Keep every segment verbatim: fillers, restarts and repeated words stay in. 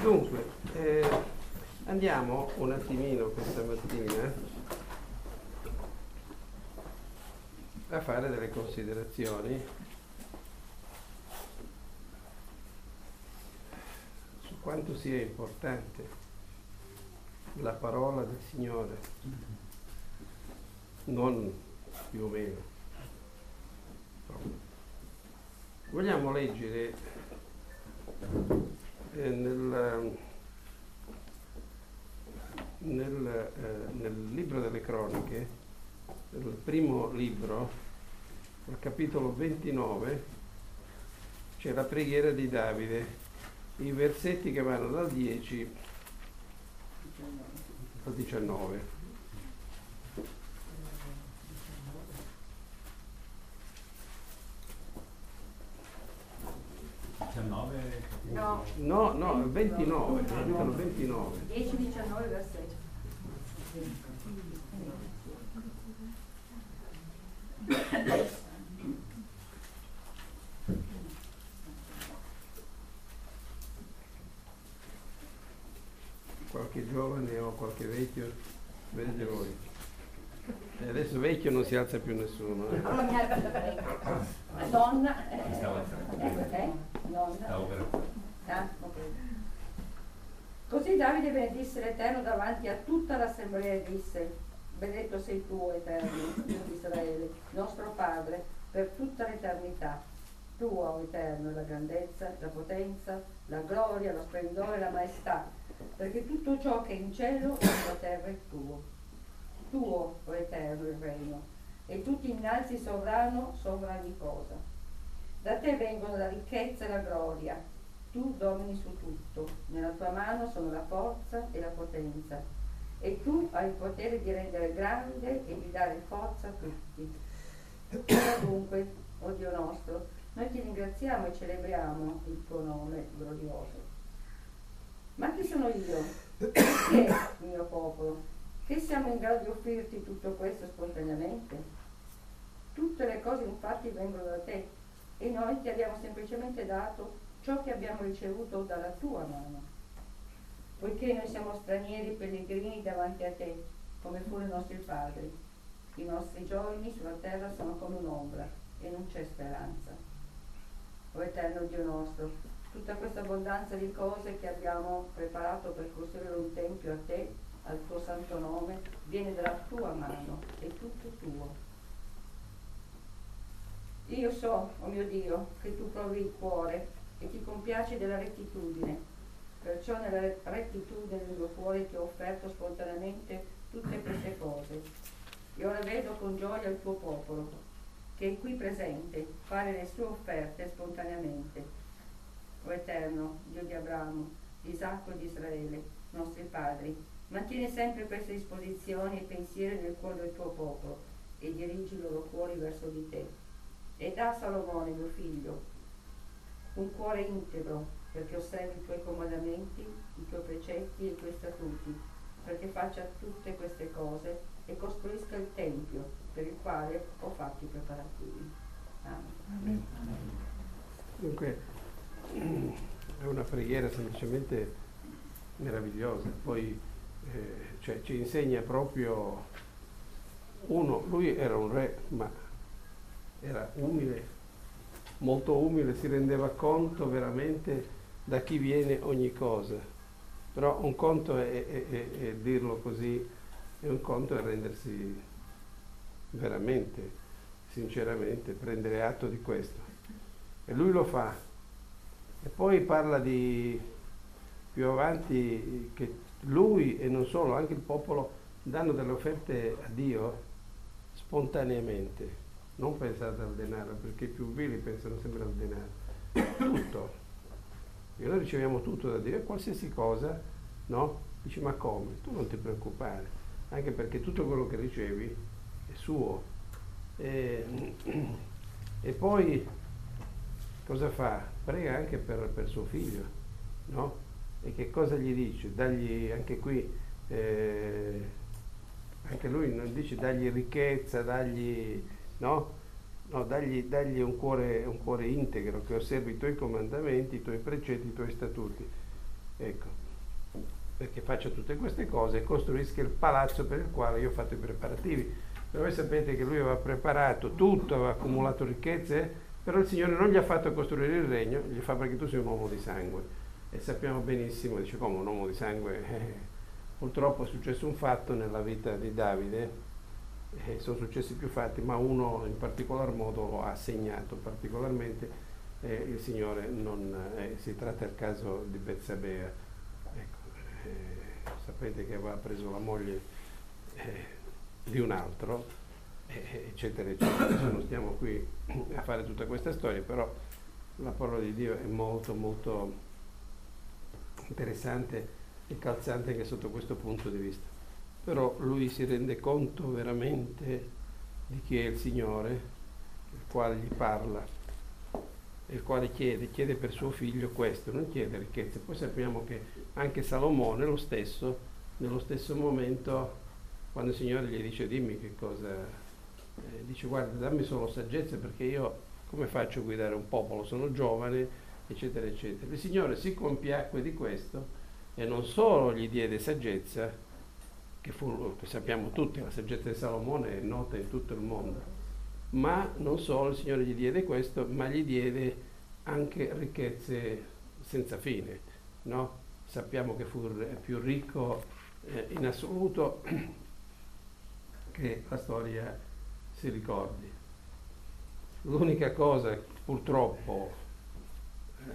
Dunque, eh, andiamo un attimino questa mattina a fare delle considerazioni su quanto sia importante la parola del Signore, non più o meno. Vogliamo leggere eh, nel, nel, eh, nel libro delle Croniche, nel primo libro, al capitolo ventinove, c'è la preghiera di Davide, i versetti che vanno dal dieci al diciannove. diciannove? No, No, no, il ventinove, capitolo ventinove. dieci diciannove versetti. Qualche giovane o qualche vecchio, vedete voi. E adesso vecchio non si alza più nessuno. Eh. Allora mi ha donna, eh, ecco te, donna. Stavo per... Ah, ok. Così Davide benedisse l'Eterno davanti a tutta l'assemblea e disse: benedetto sei tu, Eterno, Dio di Israele, nostro Padre, per tutta l'eternità. Tua, o Eterno, è la grandezza, la potenza, la gloria, lo splendore, la maestà, perché tutto ciò che è in cielo e sulla terra è tuo. Tuo, o Eterno, il regno, e tu ti innalzi sovrano sopra ogni cosa. Da te vengono la ricchezza e la gloria, tu domini su tutto, nella tua mano sono la forza e la potenza, e tu hai il potere di rendere grande e di dare forza a tutti. Ora dunque, o Dio nostro, noi ti ringraziamo e celebriamo il tuo nome glorioso. Ma chi sono io? Chi è il mio popolo? Che siamo in grado di offrirti tutto questo spontaneamente? Tutte le cose infatti vengono da te e noi ti abbiamo semplicemente dato ciò che abbiamo ricevuto dalla tua mano. Poiché noi siamo stranieri e pellegrini davanti a te, come furono i nostri padri. I nostri giorni sulla terra sono come un'ombra e non c'è speranza. O Eterno Dio nostro, tutta questa abbondanza di cose che abbiamo preparato per costruire un tempio a te, al tuo santo nome, viene dalla tua mano, è tutto tuo. Io so, o mio Dio, che tu provi il cuore e ti compiaci della rettitudine, perciò nella rettitudine del mio cuore ti ho offerto spontaneamente tutte queste cose. E ora vedo con gioia il tuo popolo, che è qui presente, fare le sue offerte spontaneamente. O Eterno, Dio di Abramo, di Isacco e di Israele, nostri padri, mantieni sempre queste disposizioni e pensieri nel cuore del tuo popolo e dirigi i loro cuori verso di te. E dà a Salomone, mio figlio, un cuore integro, perché osservi i tuoi comandamenti, i tuoi precetti e i tuoi statuti, perché faccia tutte queste cose e costruisca il tempio per il quale ho fatto i preparativi. Amen. Dunque, è una preghiera semplicemente meravigliosa. Poi eh, cioè, ci insegna proprio uno, lui era un re, ma era umile, molto umile, si rendeva conto veramente da chi viene ogni cosa. Però un conto è, è, è, è dirlo così, e un conto è rendersi veramente, sinceramente, prendere atto di questo. E lui lo fa. E poi parla di più avanti che lui e non solo, anche il popolo danno delle offerte a Dio spontaneamente. Non pensate al denaro, perché i più vili pensano sempre al denaro. Tutto. E noi riceviamo tutto da Dio, e qualsiasi cosa, no? Dici, ma come? Tu non ti preoccupare, anche perché tutto quello che ricevi è suo. E, e poi cosa fa? Prega anche per, per suo figlio, no? E che cosa gli dice? Dagli, anche qui, eh, anche lui non dice dagli ricchezza, dagli, no? No, dagli, dagli un, cuore, un cuore integro, che osservi i tuoi comandamenti, i tuoi precetti, i tuoi statuti. ecco, perché faccia tutte queste cose e costruisca il palazzo per il quale io ho fatto i preparativi. Però voi sapete che lui aveva preparato tutto, aveva accumulato ricchezze, però il Signore non gli ha fatto costruire il regno, gli fa perché tu sei un uomo di sangue. E sappiamo benissimo, dice come un uomo di sangue, eh, purtroppo è successo un fatto nella vita di Davide, eh, sono successi più fatti, ma uno in particolar modo lo ha segnato particolarmente, eh, il Signore non, eh, si tratta del caso di Betsabea. Ecco, eh, sapete che aveva preso la moglie eh, di un altro, eh, eccetera, eccetera. Adesso non stiamo qui a fare tutta questa storia, però la parola di Dio è molto, molto interessante e calzante anche sotto questo punto di vista. Però lui si rende conto veramente di chi è il Signore, il quale gli parla, il quale chiede, chiede per suo figlio questo, non chiede ricchezze. Poi sappiamo che anche Salomone lo stesso, nello stesso momento, quando il Signore gli dice dimmi che cosa, eh, dice guarda dammi solo saggezza perché io come faccio a guidare un popolo, sono giovane, eccetera, eccetera. Il Signore si compiacque di questo e non solo gli diede saggezza, che, fu, che sappiamo tutti, la saggezza di Salomone è nota in tutto il mondo, ma non solo il Signore gli diede questo, ma gli diede anche ricchezze senza fine, no? Sappiamo che fu più ricco eh, in assoluto che la storia si ricordi. L'unica cosa, purtroppo, eh,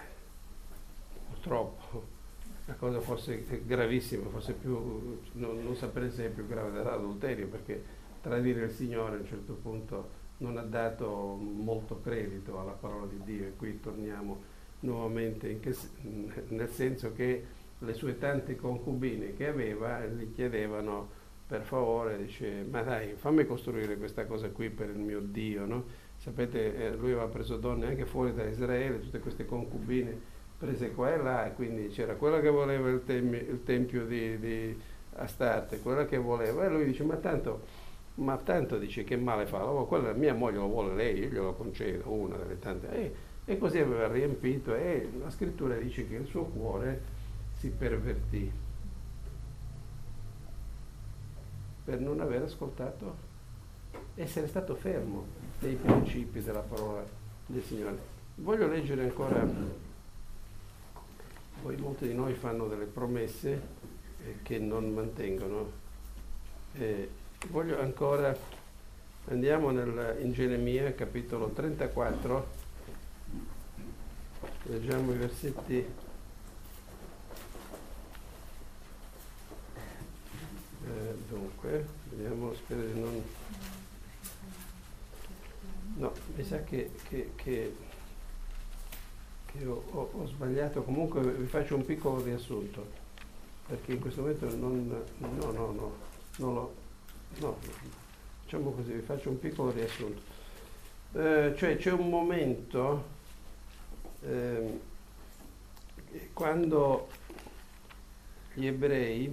purtroppo, la cosa fosse gravissima, fosse più, non, non saprei se è più grave dell'adulterio, perché tradire il Signore a un certo punto non ha dato molto credito alla parola di Dio, e qui torniamo nuovamente in che, nel senso che le sue tante concubine che aveva gli chiedevano per favore, dice ma dai fammi costruire questa cosa qui per il mio Dio, no? Sapete, eh, lui aveva preso donne anche fuori da Israele, tutte queste concubine prese qua e là, e quindi c'era quella che voleva il, tem- il tempio di, di Astarte, quella che voleva, e lui dice ma tanto, ma tanto dice che male fa, oh, quella mia moglie lo vuole lei, io glielo concedo, una delle tante, e, e così aveva riempito, e la scrittura dice che il suo cuore si pervertì per non aver ascoltato, essere stato fermo nei principi della parola del Signore. Voglio leggere ancora. Poi molti di noi fanno delle promesse eh, che non mantengono. Eh, voglio ancora, andiamo nel, in Geremia, capitolo trentaquattro, leggiamo i versetti eh, dunque, vediamo, spero di non... No, mi sa che... che, che Ho, ho, ho sbagliato, comunque vi faccio un piccolo riassunto perché in questo momento non no no no non lo no, facciamo così, vi faccio un piccolo riassunto, eh, cioè c'è un momento eh, quando gli ebrei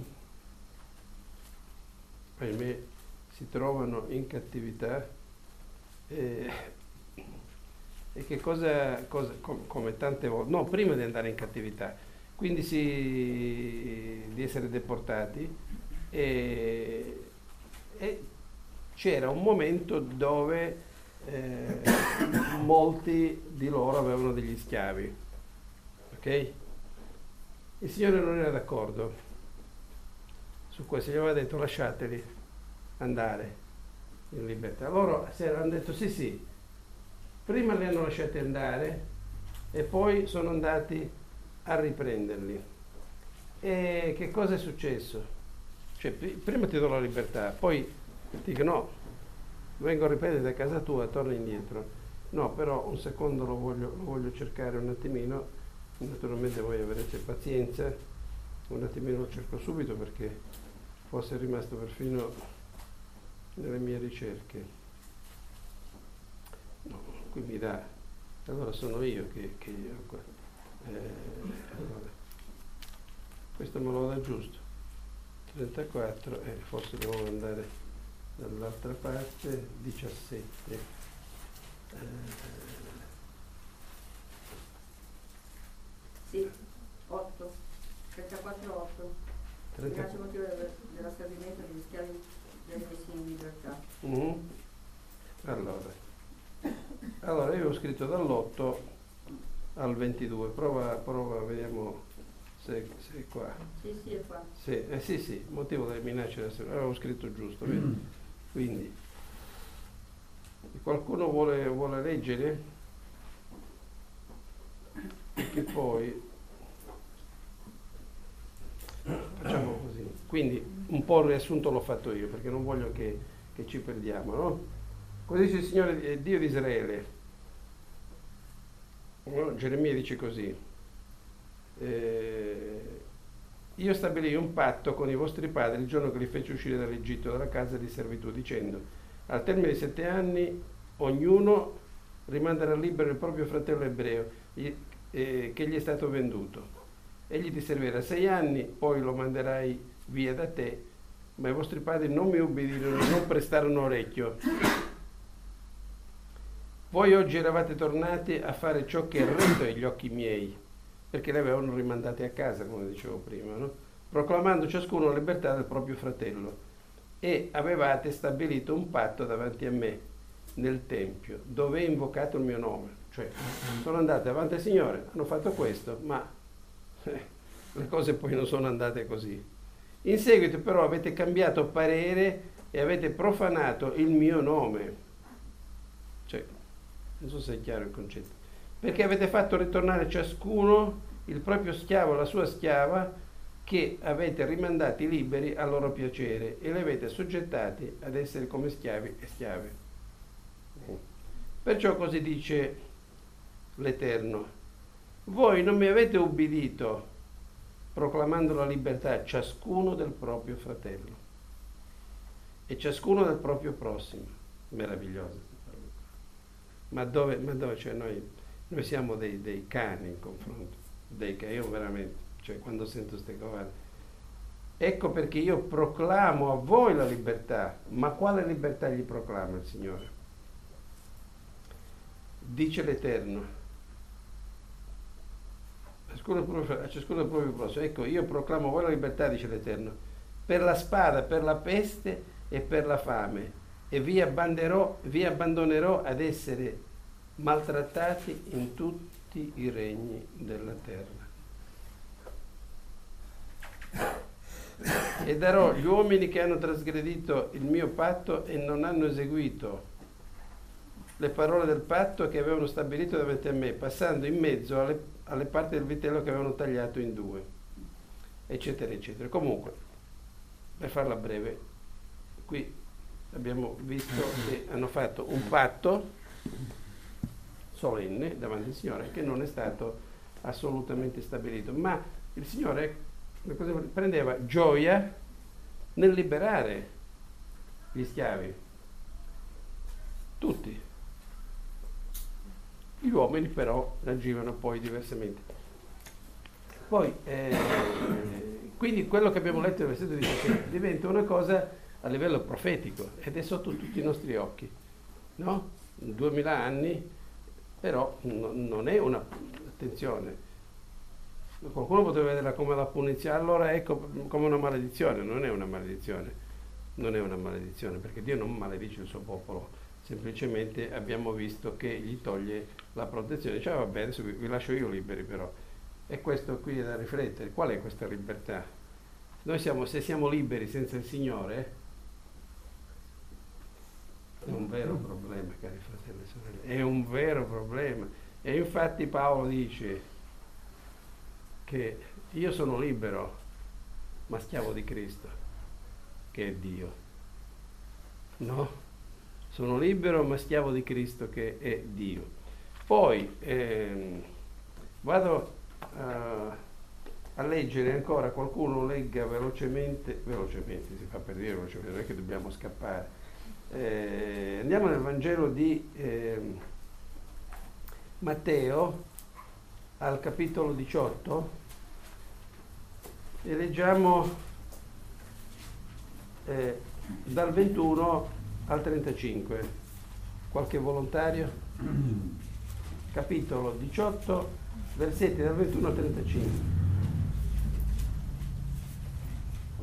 ahimè si trovano in cattività eh, e che cosa, cosa com, come tante volte, no, prima di andare in cattività, quindi si, di essere deportati, e, e c'era un momento dove eh, molti di loro avevano degli schiavi, ok? Il Signore non era d'accordo su questo, gli aveva detto lasciateli andare in libertà. Loro hanno detto sì sì, prima li hanno lasciati andare e poi sono andati a riprenderli. E che cosa è successo? Cioè, prima ti do la libertà, poi ti dico no, vengo a riprendere da casa tua, torna indietro. No, però un secondo lo voglio, lo voglio cercare un attimino, naturalmente voi avrete pazienza, un attimino lo cerco subito perché forse è rimasto perfino nelle mie ricerche. No. Qui mi dà, allora sono io che, che eh, allora, questo me lo dà giusto, trentaquattro, e eh, forse devo andare dall'altra parte, diciassette, eh, sì, otto, trenta... Grazie al motivo della, della servimento degli schiavi dei messi in libertà. Mm-hmm. Allora. allora, io ho scritto dall'otto al ventidue, prova, prova, vediamo se, se è qua. Sì, sì, è qua. Sì, eh, sì, sì, motivo delle minacce della segurità, avevo scritto giusto, vedi? Mm. Quindi, qualcuno vuole, vuole leggere? Perché poi facciamo così. Quindi un po' il riassunto l'ho fatto io, perché non voglio che, che ci perdiamo, no? Così dice il Signore Dio di Israele. No? Geremia dice così. Eh, io stabilii un patto con i vostri padri il giorno che li feci uscire dall'Egitto, dalla casa di servitù, dicendo: al termine di sette anni ognuno rimanderà libero il proprio fratello ebreo eh, che gli è stato venduto. Egli ti servirà sei anni, poi lo manderai via da te, ma i vostri padri non mi ubbidirono, non prestarono orecchio. Voi oggi eravate tornati a fare ciò che è retto agli occhi miei, perché li avevano rimandati a casa, come dicevo prima, no? Proclamando ciascuno la libertà del proprio fratello. E avevate stabilito un patto davanti a me nel Tempio, dove è invocato il mio nome. Cioè, sono andate avanti al Signore, hanno fatto questo, ma eh, le cose poi non sono andate così. In seguito però avete cambiato parere e avete profanato il mio nome. Cioè, non so se è chiaro il concetto. Perché avete fatto ritornare ciascuno il proprio schiavo, la sua schiava, che avete rimandati liberi a loro piacere e li avete soggettati ad essere come schiavi e schiave. Perciò così dice l'Eterno: voi non mi avete ubbidito, proclamando la libertà ciascuno del proprio fratello e ciascuno del proprio prossimo. Meraviglioso. Ma dove, ma dove cioè noi, noi siamo dei, dei cani in confronto, dei cani, io veramente, cioè quando sento queste cose, ecco perché io proclamo a voi la libertà. Ma quale libertà gli proclama il Signore? Dice l'Eterno: a ciascuno il proprio prossimo. Ecco, io proclamo a voi la libertà, dice l'Eterno, per la spada, per la peste e per la fame, e vi abbandonerò, vi abbandonerò ad essere maltrattati in tutti i regni della terra. E darò gli uomini che hanno trasgredito il mio patto e non hanno eseguito le parole del patto che avevano stabilito davanti a me, passando in mezzo alle, alle parti del vitello che avevano tagliato in due, eccetera, eccetera. Comunque, per farla breve, qui abbiamo visto che hanno fatto un patto solenne davanti al Signore che non è stato assolutamente stabilito, ma il Signore prendeva gioia nel liberare gli schiavi, tutti. Gli uomini però agivano poi diversamente. Poi, eh, quindi quello che abbiamo letto nel versetto diciassette diventa una cosa a livello profetico ed è sotto tutti i nostri occhi, no? duemila anni, però no, non è una, attenzione, qualcuno potrebbe vederla come la punizione, allora ecco, come una maledizione. Non è una maledizione, non è una maledizione, perché Dio non maledice il suo popolo, semplicemente abbiamo visto che gli toglie la protezione, dice: ah, vabbè, adesso vi, vi lascio io liberi. Però e questo qui è da riflettere. Qual è questa libertà? Noi siamo, se siamo liberi senza il Signore, è un vero problema, cari fratelli e sorelle, è un vero problema. E infatti Paolo dice che io sono libero, ma schiavo di Cristo, che è Dio. No? Sono libero, ma schiavo di Cristo, che è Dio. Poi ehm, vado a, a leggere ancora, qualcuno legga velocemente, velocemente si fa per dire velocemente, non è che dobbiamo scappare. Eh, andiamo nel Vangelo di eh, Matteo al capitolo diciotto e leggiamo eh, dal ventuno al trentacinque. Qualche volontario? Capitolo diciotto, versetti dal ventuno al trentacinque.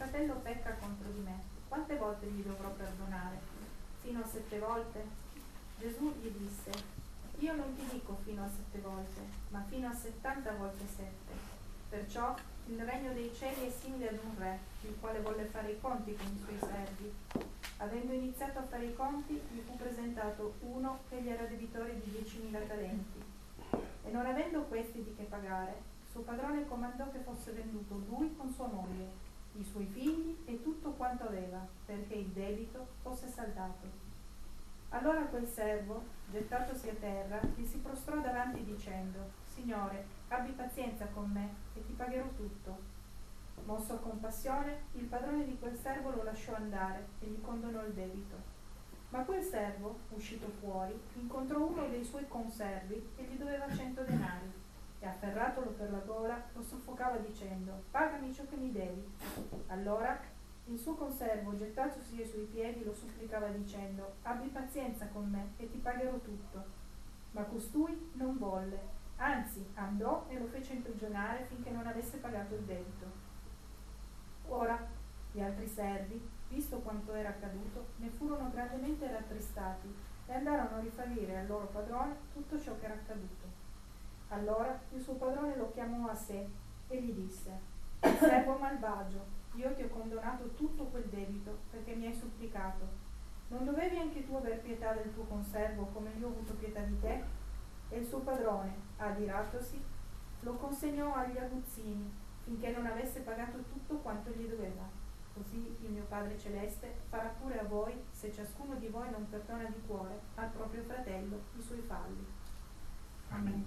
fratello pecca contro di me, quante volte gli dovrò perdonare? Fino a sette volte? Gesù gli disse: io non ti dico fino a sette volte, ma fino a settanta volte sette. Perciò il regno dei cieli è simile ad un re, il quale volle fare i conti con i suoi servi. Avendo iniziato a fare i conti, gli fu presentato uno che gli era debitore di diecimila talenti. E non avendo questi di che pagare, suo padrone comandò che fosse venduto lui con sua moglie, i suoi figli e tutto quanto aveva, perché il debito fosse saldato. Allora quel servo, gettatosi a terra, gli si prostrò davanti dicendo: Signore, abbi pazienza con me e ti pagherò tutto. Mosso a compassione, il padrone di quel servo lo lasciò andare e gli condonò il debito. Ma quel servo, uscito fuori, incontrò uno dei suoi conservi che gli doveva cento denari e, afferratolo per la gola, lo soffocava dicendo: pagami ciò che mi devi. Allora il suo conservo, gettatosi ai suoi piedi, lo supplicava dicendo: abbi pazienza con me e ti pagherò tutto. Ma costui non volle, anzi andò e lo fece imprigionare finché non avesse pagato il debito. Ora gli altri servi, visto quanto era accaduto, ne furono grandemente rattristati e andarono a riferire al loro padrone tutto ciò che era accaduto. Allora il suo padrone lo chiamò a sé e gli disse: servo malvagio, io ti ho condonato tutto quel debito perché mi hai supplicato. Non dovevi anche tu aver pietà del tuo conservo come io ho avuto pietà di te? E il suo padrone, adiratosi, lo consegnò agli aguzzini finché non avesse pagato tutto quanto gli doveva. Così il mio Padre Celeste farà pure a voi, se ciascuno di voi non perdona di cuore al proprio fratello i suoi falli. Amen.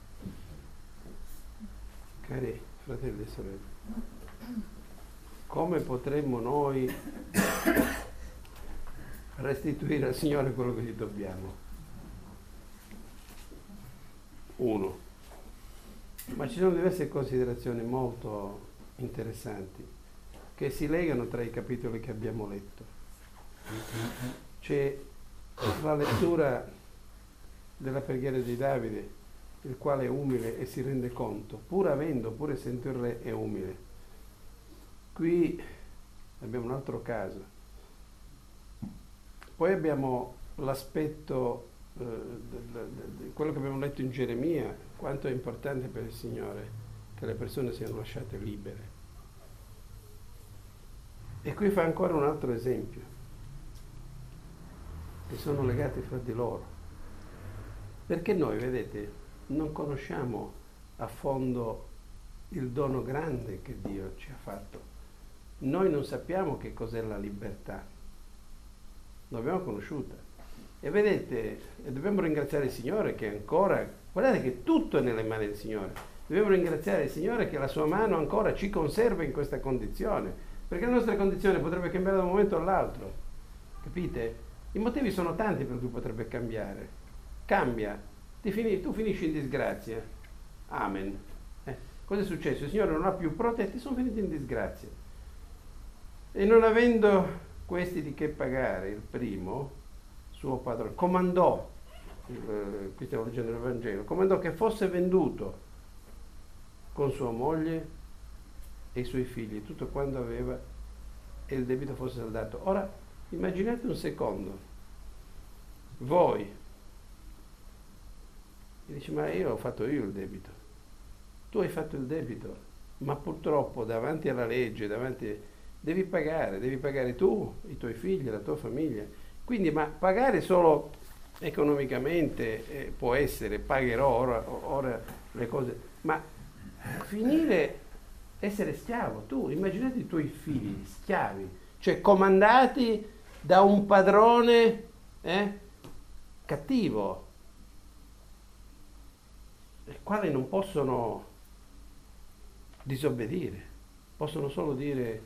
Cari fratelli e sorelle, come potremmo noi restituire al Signore quello che gli dobbiamo? Uno. Ma ci sono diverse considerazioni molto interessanti che si legano tra i capitoli che abbiamo letto. C'è la lettura della preghiera di Davide, il quale è umile e si rende conto, pur avendo, pur essendo il re, è umile. Qui abbiamo un altro caso. Poi abbiamo l'aspetto eh, di quello che abbiamo letto in Geremia, quanto è importante per il Signore che le persone siano lasciate libere. E qui fa ancora un altro esempio, che sono legati fra di loro. Perché noi, vedete, non conosciamo a fondo il dono grande che Dio ci ha fatto. Noi non sappiamo che cos'è la libertà, l'abbiamo conosciuta. E vedete, dobbiamo ringraziare il Signore che ancora, guardate che tutto è nelle mani del Signore. Dobbiamo ringraziare il Signore che la sua mano ancora ci conserva in questa condizione, perché la nostra condizione potrebbe cambiare da un momento all'altro. Capite? I motivi sono tanti per cui potrebbe cambiare. Cambia. Ti fini, tu finisci in disgrazia. Amen. Eh, cosa è successo? Il Signore non ha più protetti, sono finiti in disgrazia. E non avendo questi di che pagare, il primo, suo padrone, comandò, eh, qui stiamo leggendo il Vangelo, comandò che fosse venduto con sua moglie e i suoi figli, tutto quanto aveva, e il debito fosse saldato. Ora, immaginate un secondo, voi, e dice: ma io ho fatto io il debito. Tu hai fatto il debito, ma purtroppo davanti alla legge, davanti, devi pagare, devi pagare tu, i tuoi figli, la tua famiglia. Quindi, ma pagare solo economicamente eh, può essere, pagherò ora, ora le cose, ma finire, essere schiavo, tu immaginate i tuoi figli schiavi, cioè comandati da un padrone eh, cattivo, i quali non possono disobbedire, possono solo dire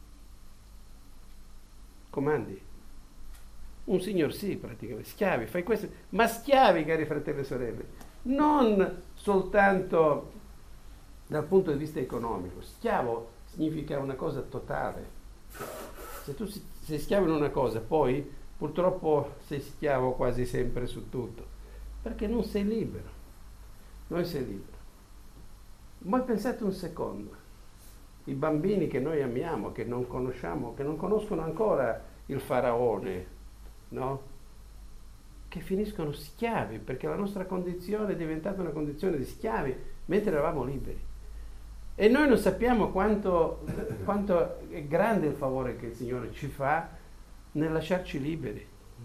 comandi. Un signor sì, praticamente, schiavi, fai questo, ma schiavi, cari fratelli e sorelle, non soltanto dal punto di vista economico. Schiavo significa una cosa totale. Se tu sei schiavo in una cosa, poi purtroppo sei schiavo quasi sempre su tutto, perché non sei libero. Non sei libero. Ma pensate un secondo, i bambini che noi amiamo, che non conosciamo, che non conoscono ancora il faraone, no? Che finiscono schiavi, perché la nostra condizione è diventata una condizione di schiavi, mentre eravamo liberi. E noi non sappiamo quanto, quanto è grande il favore che il Signore ci fa nel lasciarci liberi.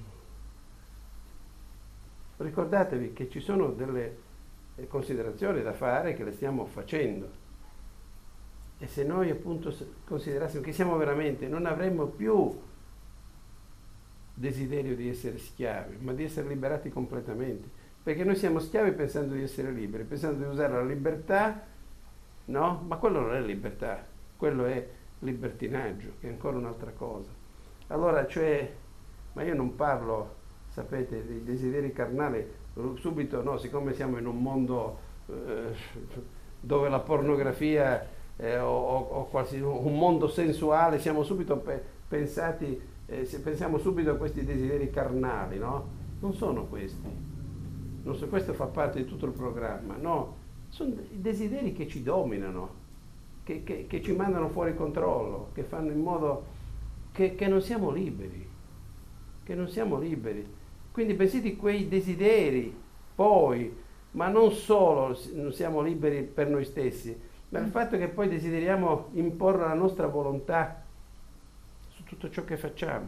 Ricordatevi che ci sono delle considerazioni da fare, che le stiamo facendo. E se noi appunto considerassimo che siamo veramente, non avremmo più desiderio di essere schiavi, ma di essere liberati completamente. Perché noi siamo schiavi pensando di essere liberi, pensando di usare la libertà, no? Ma quello non è libertà, quello è libertinaggio, che è ancora un'altra cosa. Allora, cioè, ma io non parlo, sapete, dei desideri carnali, subito, no, siccome siamo in un mondo eh, dove la pornografia eh, o, o qualsiasi, un mondo sensuale, siamo subito pe- pensati, eh, se pensiamo subito a questi desideri carnali, no? Non sono questi, non so, questo fa parte di tutto il programma, no? Sono i desideri che ci dominano, che, che, che ci mandano fuori controllo, che fanno in modo che, che non siamo liberi, che non siamo liberi. Quindi pensate quei desideri, poi, ma non solo non siamo liberi per noi stessi, ma il fatto che poi desideriamo imporre la nostra volontà su tutto ciò che facciamo.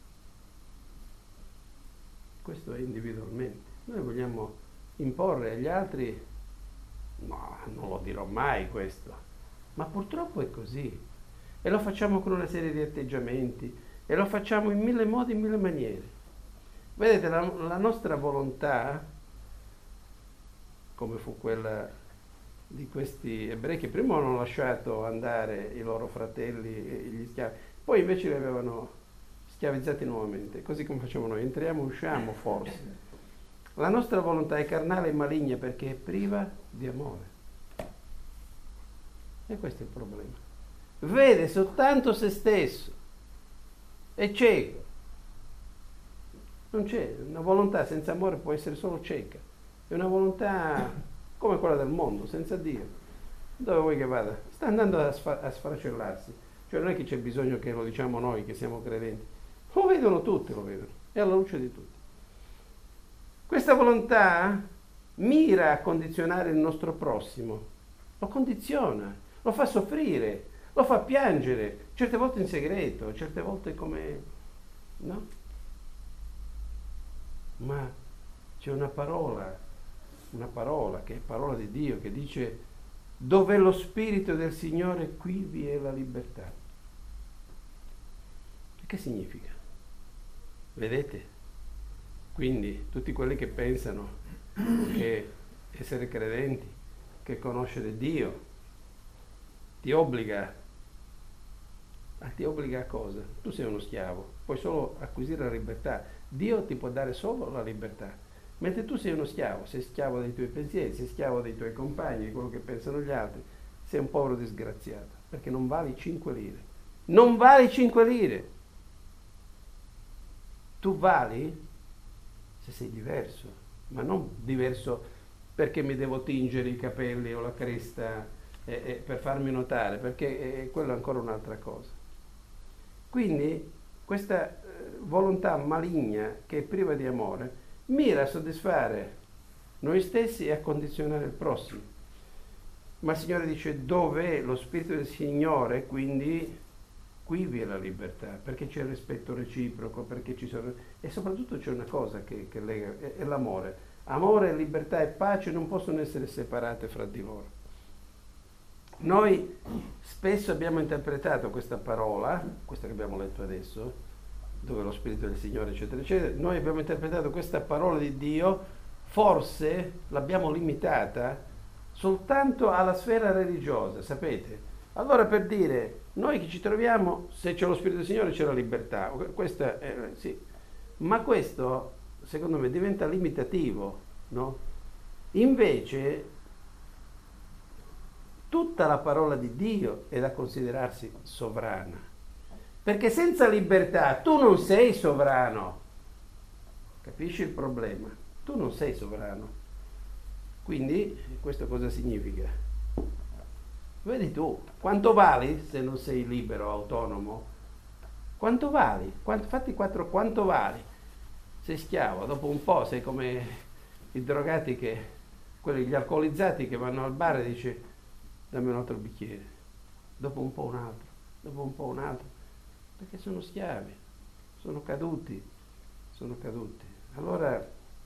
Questo è individualmente. Noi vogliamo imporre agli altri, no, non lo dirò mai questo, ma purtroppo è così. E lo facciamo con una serie di atteggiamenti, e lo facciamo in mille modi, in mille maniere. Vedete, la, la nostra volontà, come fu quella di questi ebrei che prima hanno lasciato andare i loro fratelli e gli schiavi, poi invece li avevano schiavizzati nuovamente, così come facciamo noi, entriamo, usciamo forse. La nostra volontà è carnale e maligna perché è priva di amore. E questo è il problema. Vede soltanto se stesso, è cieco. Non c'è, una volontà senza amore può essere solo cieca. È una volontà come quella del mondo, senza Dio. Dove vuoi che vada? Sta andando a, sfa- a sfracellarsi. Cioè non è che c'è bisogno che lo diciamo noi che siamo credenti. Lo vedono tutti, lo vedono. È alla luce di tutti. Questa volontà mira a condizionare il nostro prossimo. Lo condiziona, lo fa soffrire, lo fa piangere, certe volte in segreto, certe volte come... no? Ma c'è una parola, una parola che è parola di Dio, che dice: dove è lo Spirito del Signore, qui vi è la libertà. E che significa? Vedete? Quindi tutti quelli che pensano che essere credenti, che conoscere Dio, ti obbliga, a ti obbliga a cosa? Tu sei uno schiavo, puoi solo acquisire la libertà. Dio ti può dare solo la libertà, mentre tu sei uno schiavo, sei schiavo dei tuoi pensieri, sei schiavo dei tuoi compagni, di quello che pensano gli altri, sei un povero disgraziato, perché non vali cinque lire. Non vali cinque lire! Tu vali se sei diverso, ma non diverso perché mi devo tingere i capelli o la cresta eh, eh, per farmi notare, perché eh, quello è ancora un'altra cosa. Quindi questa eh, volontà maligna che è priva di amore mira a soddisfare noi stessi e a condizionare il prossimo. Ma il Signore dice: dove è lo Spirito del Signore, quindi qui vi è la libertà, perché c'è il rispetto reciproco, perché ci sono... e soprattutto c'è una cosa che, che lega, è, è l'amore. Amore, libertà e pace non possono essere separate fra di loro. Noi spesso abbiamo interpretato questa parola, questa che abbiamo letto adesso, dove lo Spirito del Signore, eccetera, eccetera, noi abbiamo interpretato questa parola di Dio, forse l'abbiamo limitata soltanto alla sfera religiosa, sapete? Allora, per dire, noi che ci troviamo, se c'è lo Spirito del Signore c'è la libertà, questa è, sì, ma questo secondo me diventa limitativo, no? Invece tutta la parola di Dio è da considerarsi sovrana, perché senza libertà tu non sei sovrano. Capisci il problema? Tu non sei sovrano. Quindi questo cosa significa? Vedi tu, quanto vali se non sei libero, autonomo? Quanto vali? Quanto, fatti quattro, quanto vali? Sei schiavo, dopo un po' sei come i drogati che, quelli, gli alcolizzati che vanno al bar e dice dammi un altro bicchiere, dopo un po' un altro, dopo un po' un altro, perché sono schiavi, sono caduti, sono caduti. Allora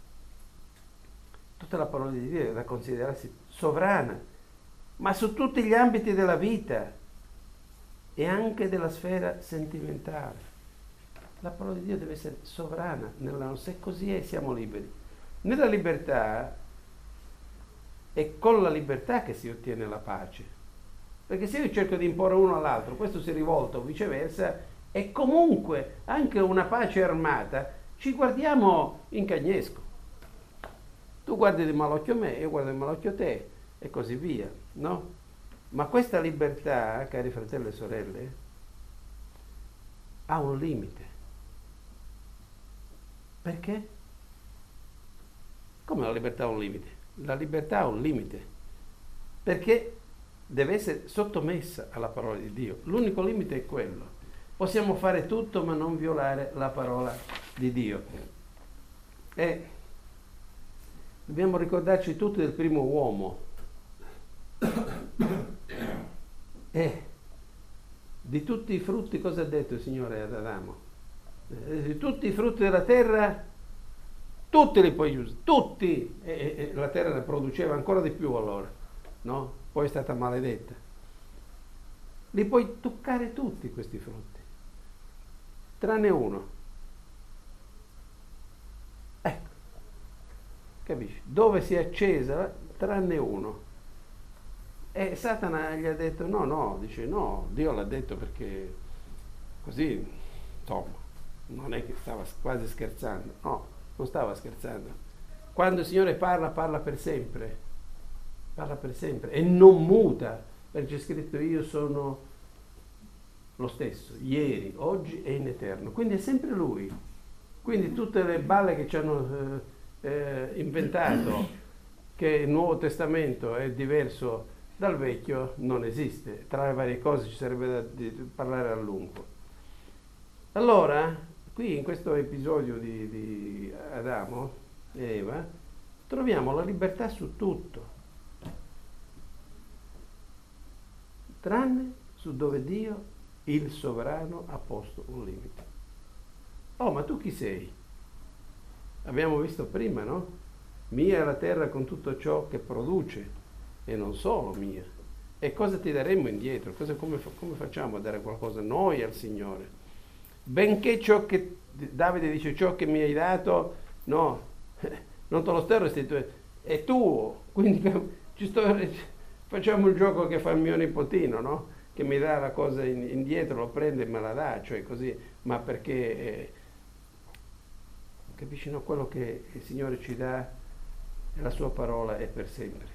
tutta la parola di Dio è da considerarsi sovrana, ma su tutti gli ambiti della vita e anche della sfera sentimentale. La parola di Dio deve essere sovrana nella nostra, se così è siamo liberi. Nella libertà è con la libertà che si ottiene la pace, perché se io cerco di imporre uno all'altro, questo si rivolta o viceversa, e comunque anche una pace armata ci guardiamo in cagnesco. Tu guardi di malocchio me, io guardo di malocchio te e così via, no? Ma questa libertà, cari fratelli e sorelle, ha un limite. Perché? Come la libertà ha un limite? La libertà ha un limite perché deve essere sottomessa alla parola di Dio. L'unico limite è quello. Possiamo fare tutto ma non violare la parola di Dio. E dobbiamo ricordarci tutti del primo uomo. E di tutti i frutti cosa ha detto il Signore ad Adamo? Di tutti i frutti della terra, tutti li puoi usare, tutti, e, e la terra ne produceva ancora di più allora, no? Poi è stata maledetta. Li puoi toccare tutti questi frutti, tranne uno. Ecco, capisci? Dove si è accesa, tranne uno. E Satana gli ha detto no, no, dice no, Dio l'ha detto perché così, insomma, non è che stava quasi scherzando, no, non stava scherzando. Quando il Signore parla, parla per sempre, parla per sempre e non muta, perché c'è scritto io sono lo stesso, ieri, oggi e in eterno, quindi è sempre Lui. Quindi tutte le balle che ci hanno eh, eh, inventato, che il Nuovo Testamento è diverso dal Vecchio, non esiste. Tra le varie cose ci sarebbe da di parlare a lungo. Allora, qui in questo episodio di, di Adamo e Eva troviamo la libertà su tutto, tranne su dove Dio, il sovrano, ha posto un limite. Oh, ma tu chi sei? Abbiamo visto prima, no? Mia è la terra con tutto ciò che produce, e non solo mia. E cosa ti daremmo indietro? Cosa, come, come facciamo a dare qualcosa noi al Signore? Benché ciò che Davide dice, ciò che mi hai dato, no, non te lo sto restituendo, è tuo. Quindi ci sto, facciamo il gioco che fa il mio nipotino, no? Che mi dà la cosa in, indietro, lo prende e me la dà, cioè così, ma perché eh, capisci, no? Quello che il Signore ci dà e la sua parola è per sempre.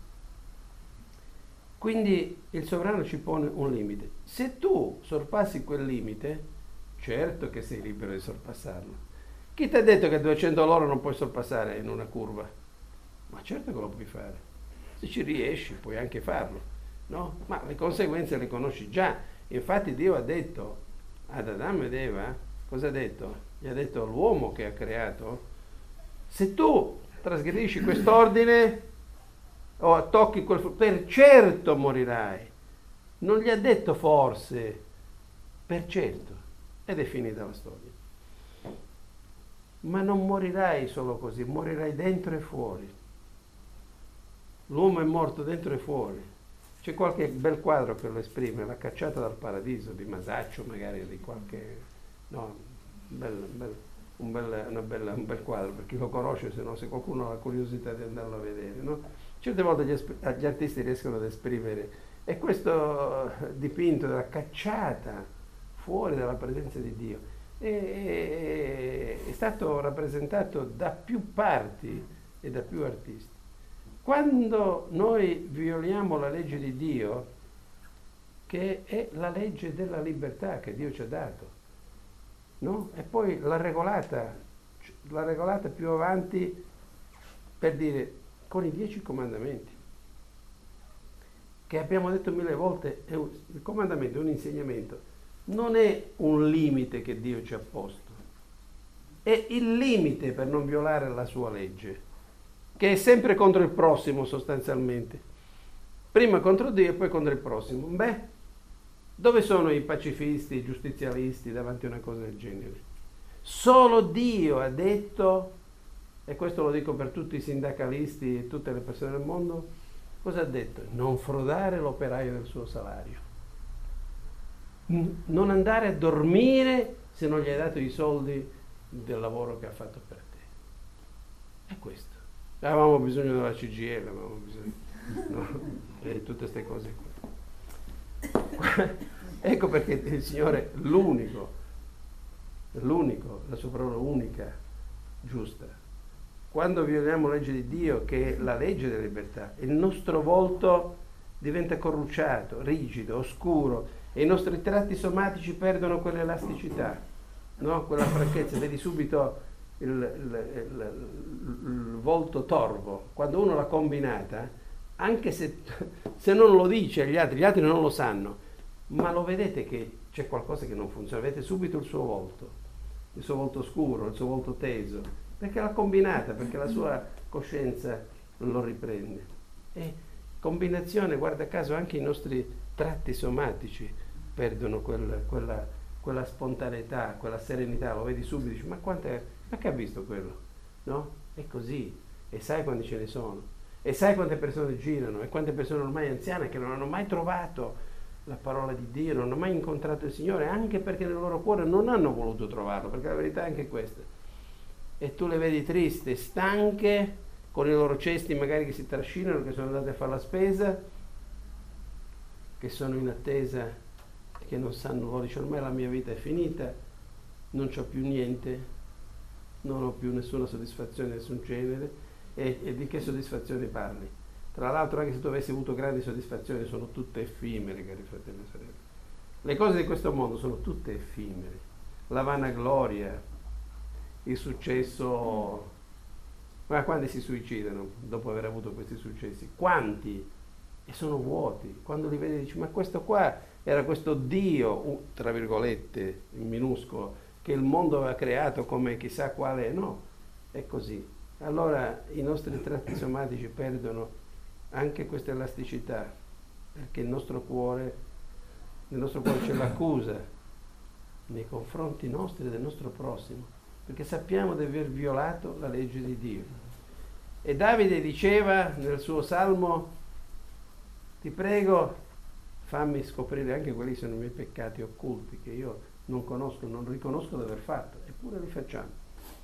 Quindi il sovrano ci pone un limite. Se tu sorpassi quel limite, certo che sei libero di sorpassarlo. Chi ti ha detto che a duecento all'ora non puoi sorpassare in una curva? Ma certo che lo puoi fare. Se ci riesci puoi anche farlo, no? Ma le conseguenze le conosci già. Infatti Dio ha detto ad Adamo ed Eva, cosa ha detto? Gli ha detto all'uomo che ha creato, se tu trasgredisci quest'ordine o tocchi quel frutto, per certo morirai. Non gli ha detto forse, per certo, ed è finita la storia. Ma non morirai solo così, morirai dentro e fuori. L'uomo è morto dentro e fuori. C'è qualche bel quadro che lo esprime, la cacciata dal paradiso di Masaccio, magari di qualche, no, un bel, bel, un, bel, una bella, un bel quadro per chi lo conosce, se no, se qualcuno ha la curiosità di andarlo a vedere, no? Certe volte gli, gli artisti riescono ad esprimere, e questo dipinto della cacciata fuori dalla presenza di Dio è, è, è stato rappresentato da più parti e da più artisti. Quando noi violiamo la legge di Dio, che è la legge della libertà che Dio ci ha dato, no? E poi l'ha regolata, l'ha regolata più avanti per dire con i dieci comandamenti. che abbiamo detto mille volte, è un, il comandamento è un insegnamento, non è un limite che Dio ci ha posto, è il limite per non violare la sua legge, che è sempre contro il prossimo sostanzialmente, prima contro Dio e poi contro il prossimo. Beh, dove sono i pacifisti, i giustizialisti davanti a una cosa del genere? Solo Dio ha detto, e questo lo dico per tutti i sindacalisti e tutte le persone del mondo, cosa ha detto? Non frodare l'operaio del suo salario. Non andare a dormire se non gli hai dato i soldi del lavoro che ha fatto per te. È questo. Avevamo bisogno della C G I L, avevamo bisogno, no? E tutte queste cose qua. Ecco perché il Signore, l'unico, l'unico, la sua parola unica, giusta. Quando violiamo la legge di Dio, che è la legge della libertà, il nostro volto diventa corrucciato, rigido, oscuro, e i nostri tratti somatici perdono quell'elasticità, no? Quella franchezza. Vedi subito il, il, il, il volto torvo. Quando uno l'ha combinata, anche se, se non lo dice agli altri, gli altri non lo sanno, ma lo vedete che c'è qualcosa che non funziona, vedete subito il suo volto, il suo volto scuro, il suo volto teso, perché l'ha combinata, perché la sua coscienza lo riprende. E combinazione, guarda caso, anche i nostri tratti somatici perdono quel, quella, quella spontaneità, quella serenità, lo vedi subito, dici, ma quante, ma che ha visto quello? No? È così, e sai quanti ce ne sono, e sai quante persone girano, e quante persone ormai anziane che non hanno mai trovato la parola di Dio, non hanno mai incontrato il Signore, anche perché nel loro cuore non hanno voluto trovarlo, perché la verità è anche questa. E tu le vedi triste, stanche, con i loro cesti magari che si trascinano, che sono andate a fare la spesa, che sono in attesa, che non sanno, loro dicono, ormai la mia vita è finita, non c'ho più niente, non ho più nessuna soddisfazione di nessun genere, e, e di che soddisfazione parli? Tra l'altro, anche se tu avessi avuto grandi soddisfazioni, sono tutte effimere, cari fratelli e sorelle. Le cose di questo mondo sono tutte effimere. La vanagloria, il successo. Ma quanti si suicidano dopo aver avuto questi successi? Quanti? E sono vuoti. Quando li vedi dici, ma questo qua era questo Dio, tra virgolette, in minuscolo, che il mondo aveva creato come chissà quale. No, è così. Allora i nostri tratti somatici perdono anche questa elasticità, perché il nostro cuore, nel nostro cuore c'è l'accusa nei confronti nostri e del nostro prossimo, perché sappiamo di aver violato la legge di Dio. E Davide diceva nel suo salmo, ti prego, fammi scoprire anche quelli che sono i miei peccati occulti, che io non conosco, non riconosco di aver fatto, eppure li facciamo.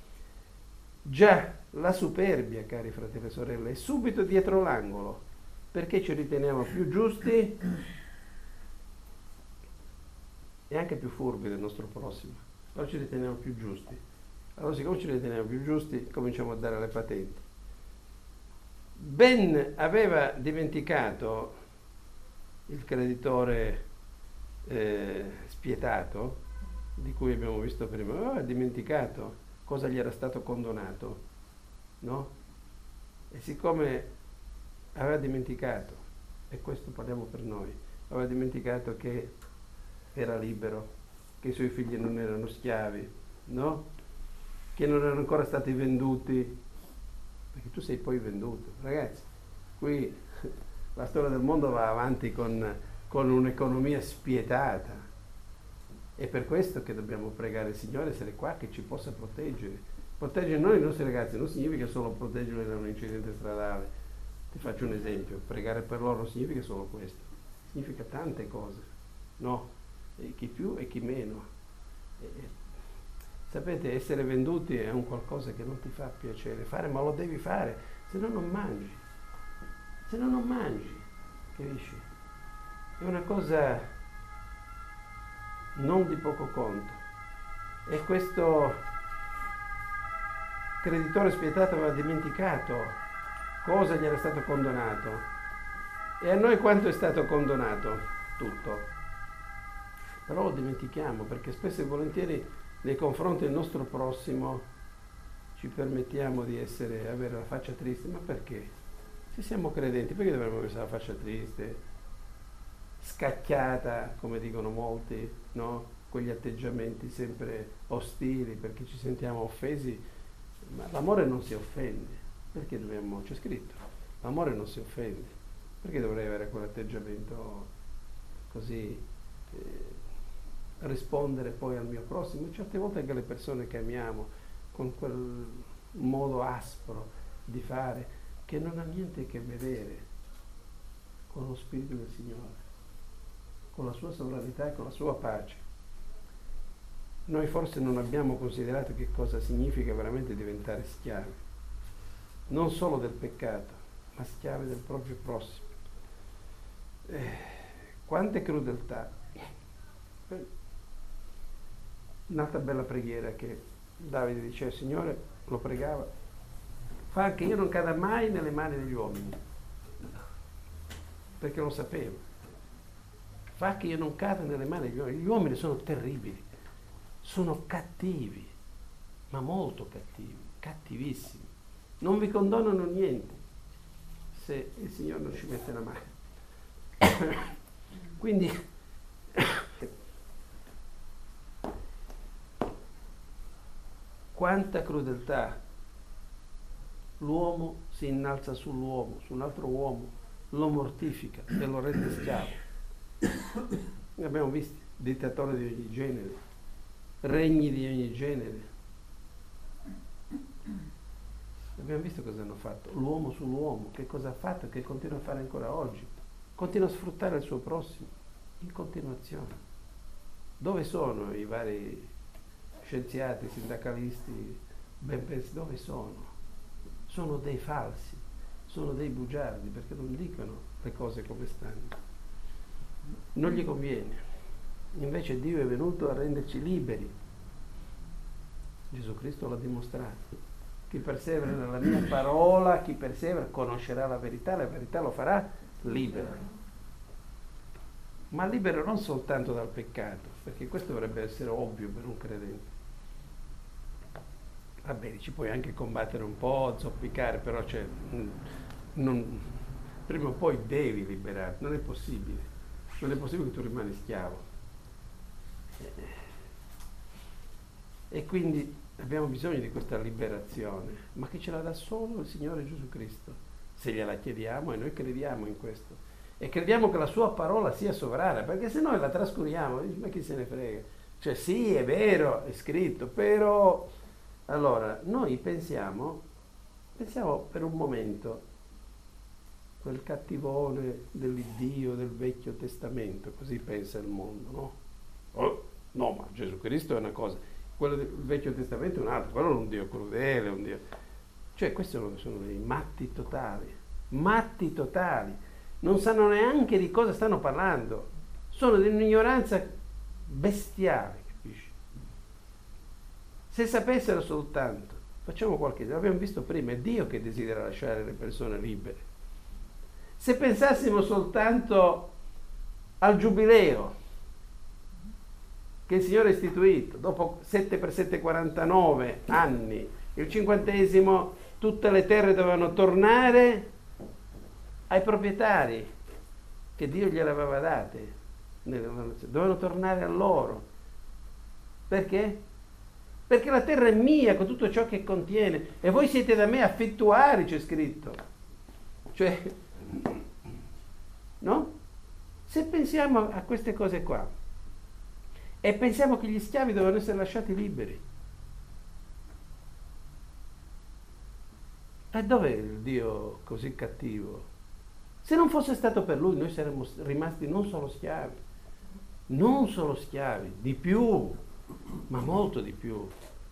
Già, la superbia, cari fratelli e sorelle, è subito dietro l'angolo, perché ci riteniamo più giusti e anche più furbi del nostro prossimo, però ci riteniamo più giusti. Allora, siccome ci riteniamo più giusti, cominciamo a dare le patenti. Ben aveva dimenticato il creditore eh, spietato, di cui abbiamo visto prima, aveva dimenticato cosa gli era stato condonato, no? E siccome aveva dimenticato, e questo parliamo per noi, aveva dimenticato che era libero, che i suoi figli non erano schiavi, no? Che non erano ancora stati venduti, perché tu sei poi venduto. Ragazzi, qui la storia del mondo va avanti con, con un'economia spietata. È per questo che dobbiamo pregare il Signore essere qua, che ci possa proteggere. Proteggere noi i nostri ragazzi non significa solo proteggerli da un incidente stradale. Ti faccio un esempio, pregare per loro non significa solo questo, significa tante cose, no? E chi più e chi meno. E, sapete, essere venduti è un qualcosa che non ti fa piacere fare, ma lo devi fare, se no non mangi. Se no non mangi, capisci? È una cosa non di poco conto. E questo creditore spietato aveva dimenticato cosa gli era stato condonato. E a noi quanto è stato condonato? Tutto. Però lo dimentichiamo, perché spesso e volentieri nei confronti del nostro prossimo ci permettiamo di essere, avere la faccia triste. Ma perché? Se siamo credenti, perché dovremmo avere la faccia triste? scacchiata, come dicono molti, no? Quegli atteggiamenti sempre ostili perché ci sentiamo offesi, ma l'amore non si offende, perché dobbiamo, c'è scritto, l'amore non si offende, perché dovrei avere quell'atteggiamento così, eh, rispondere poi al mio prossimo? Certe volte anche le persone che amiamo, con quel modo aspro di fare, che non ha niente a che vedere con lo Spirito del Signore, con la sua sovranità e con la sua pace. Noi forse non abbiamo considerato che cosa significa veramente diventare schiavi, non solo del peccato, ma schiavi del proprio prossimo. Eh, quante crudeltà. Un'altra bella preghiera che Davide diceva, Signore, lo pregava, fa che io non cada mai nelle mani degli uomini, perché lo sapevo. Fa che io non cada nelle mani degli uomini. Gli uomini sono terribili, sono cattivi, ma molto cattivi, cattivissimi. Non vi condonano niente se il Signore non ci mette la mano. Quindi quanta crudeltà. L'uomo si innalza sull'uomo, su un altro uomo, lo mortifica e lo rende schiavo. Ne abbiamo visti dittatori di ogni genere, regni di ogni genere. Abbiamo visto cosa hanno fatto, l'uomo sull'uomo, che cosa ha fatto e che continua a fare ancora oggi. Continua a sfruttare il suo prossimo, in continuazione. Dove sono i vari scienziati, sindacalisti, ben pensi, dove sono? Sono dei falsi, sono dei bugiardi, perché non dicono le cose come stanno. Non gli conviene. Invece Dio è venuto a renderci liberi. Gesù Cristo l'ha dimostrato. Chi persevera nella mia parola, chi persevera conoscerà la verità, la verità lo farà libero. Ma libero non soltanto dal peccato, perché questo dovrebbe essere ovvio per un credente. Va bene, ci puoi anche combattere un po', zoppicare, però cioè, non, prima o poi devi liberarti, non è possibile. Non è possibile che tu rimani schiavo. E quindi abbiamo bisogno di questa liberazione, ma chi ce la dà solo il Signore Gesù Cristo, se gliela chiediamo, e noi crediamo in questo. E crediamo che la sua parola sia sovrana, perché se noi la trascuriamo, ma chi se ne frega? Cioè sì, è vero, è scritto, però... Allora, noi pensiamo, pensiamo per un momento, quel cattivone dell'Iddio del Vecchio Testamento, così pensa il mondo, no? Oh, no, ma Gesù Cristo è una cosa, quello del Vecchio Testamento è un altro, quello è un Dio crudele, un Dio... Cioè, questi sono, sono dei matti totali, matti totali, non sanno neanche di cosa stanno parlando, sono di un'ignoranza bestiale, capisci? Se sapessero soltanto, facciamo qualche esempio, l'abbiamo visto prima, è Dio che desidera lasciare le persone libere. Se pensassimo soltanto al giubileo che il Signore ha istituito, dopo sette per sette, quarantanove anni, il cinquantesimo, tutte le terre dovevano tornare ai proprietari che Dio gliele aveva date, dovevano tornare a loro. Perché? Perché la terra è mia con tutto ciò che contiene e voi siete da me affittuari, c'è scritto. Cioè, no? Se pensiamo a queste cose qua e pensiamo che gli schiavi devono essere lasciati liberi, e dov'è il Dio così cattivo? Se non fosse stato per Lui, noi saremmo rimasti non solo schiavi, non solo schiavi, di più, ma molto di più.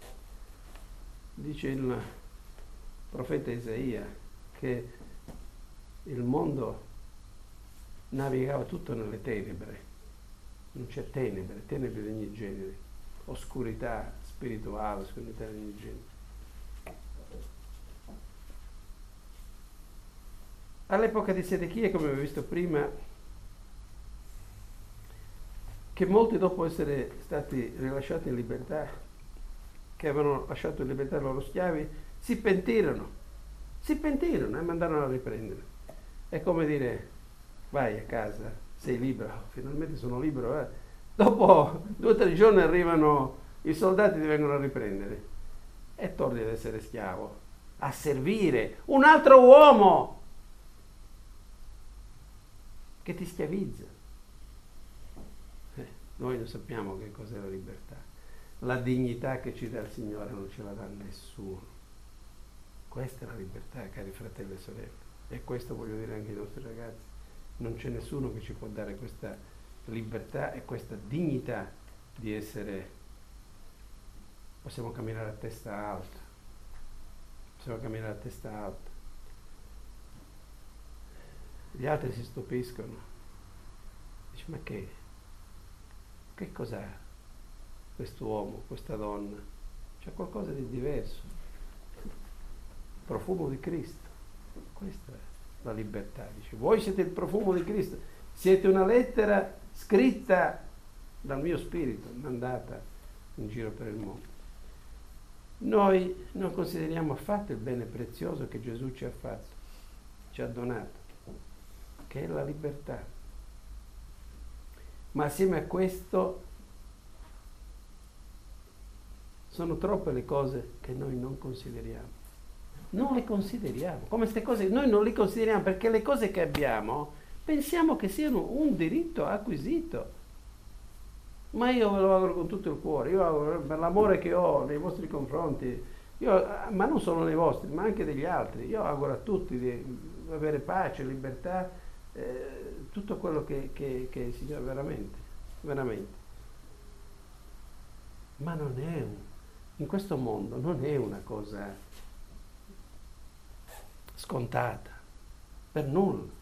Dice il profeta Isaia che il mondo navigava tutto nelle tenebre, non c'è tenebre, tenebre di ogni genere, oscurità spirituale, oscurità di ogni genere. All'epoca di Sedechia, come abbiamo visto prima, che molti dopo essere stati rilasciati in libertà, che avevano lasciato in libertà i loro schiavi, si pentirono, si pentirono e mandarono a riprendere. È come dire, vai a casa, sei libero, finalmente sono libero. Eh. Dopo due o tre giorni arrivano i soldati, ti vengono a riprendere e torni ad essere schiavo, a servire un altro uomo che ti schiavizza. Eh, noi non sappiamo che cos'è la libertà. La dignità che ci dà il Signore non ce la dà nessuno. Questa è la libertà, cari fratelli e sorelle. E questo voglio dire anche ai nostri ragazzi. Non c'è nessuno che ci può dare questa libertà e questa dignità di essere, possiamo camminare a testa alta, possiamo camminare a testa alta. Gli altri si stupiscono, dice: ma che, che cos'ha quest'uomo, questa donna? C'è qualcosa di diverso, profumo di Cristo, questa è la libertà. Dice: voi siete il profumo di Cristo, siete una lettera scritta dal mio spirito, mandata in giro per il mondo. Noi non consideriamo affatto il bene prezioso che Gesù ci ha fatto, ci ha donato, che è la libertà. Ma assieme a questo sono troppe le cose che noi non consideriamo. Non le consideriamo, come queste cose noi non le consideriamo, perché le cose che abbiamo pensiamo che siano un diritto acquisito. Ma io ve lo auguro con tutto il cuore, io auguro, per l'amore che ho nei vostri confronti, io, ma non solo nei vostri, ma anche degli altri, io auguro a tutti di avere pace, libertà, eh, tutto quello che, che, che il Signore veramente, veramente. Ma non è un, in questo mondo non è una cosa scontata, per nulla.